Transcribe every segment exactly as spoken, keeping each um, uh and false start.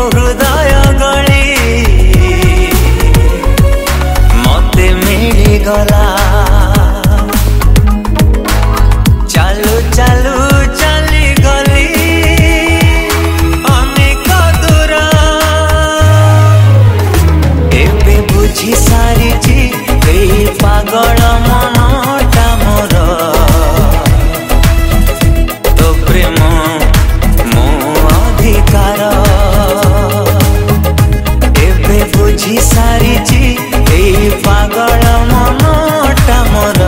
हृदय गली मते मिली गला चालू चालू चली गली अनेक दूर एबे बुझी सारी पागल मनटा मोर तो प्रेम मो अधिकार एबे बुझी सारी पागल मनटा मोर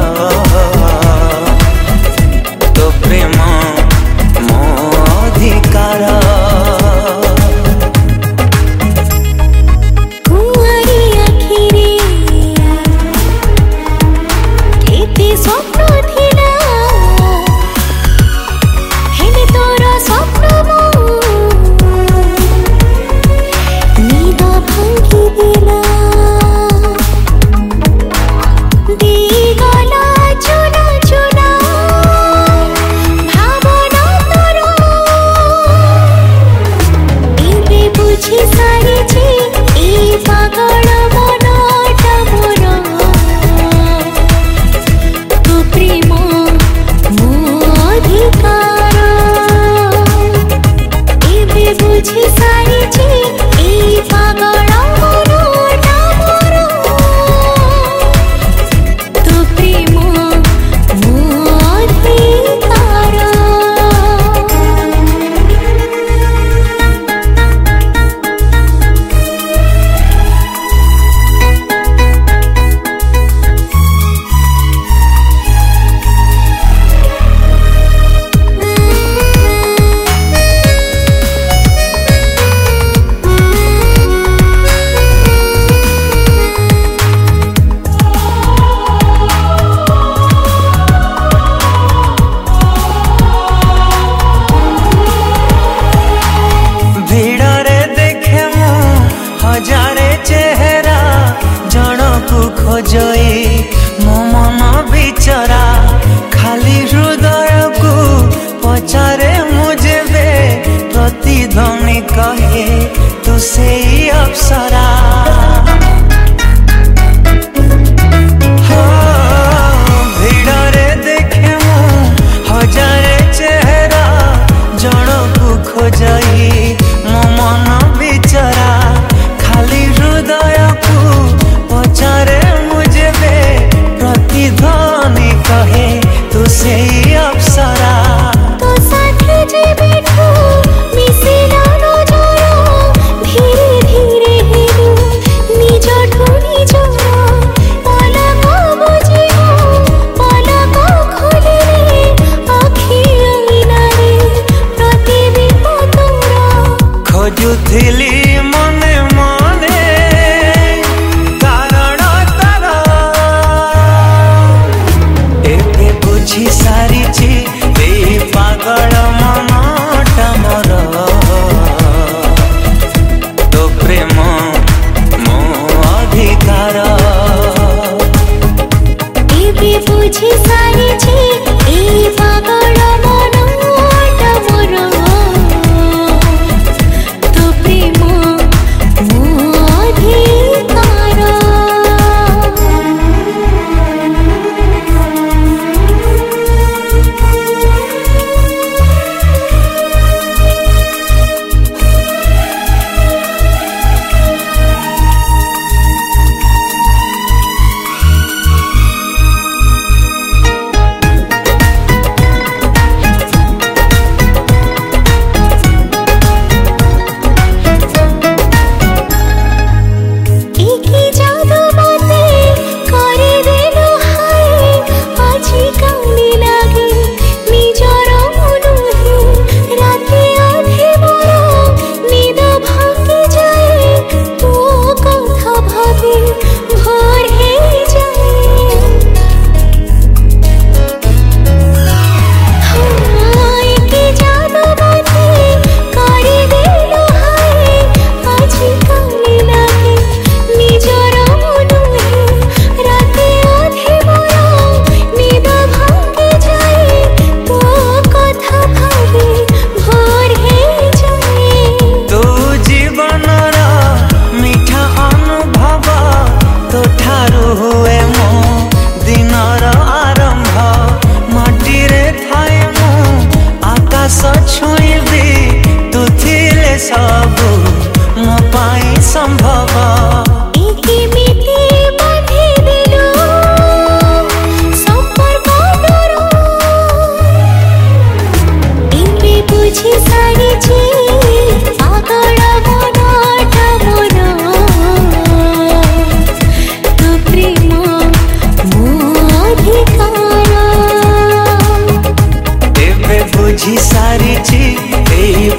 तो प्रेम मो अधिकार खोजई मो मन बिचरा खाली हृदय को पचारे मुझे बे प्रतिध्वनि कहे तू से अप्सरा भिड़े देखे मु हजारे चेहरा जन को खोजई मो मन बिचरा खाली हृदय को पचारे मुझे बे प्रतिध्वनि कहे तू से अप्सरा तो साथे जे बैठो मिसिला न जोरो धीरे धीरे हेलो निज ठोनी जो पलक बुझी हो पलक खोले रे आखि आईना रे प्रतिबिंब तोरा खोजुथिली मने मने बुझी सारी पागल मनटा मोर तो प्रेम मो अधिकार एबे बुझी सारी पागल मनटा मोर तो प्रेम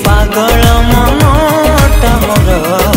पागल मनटा मोर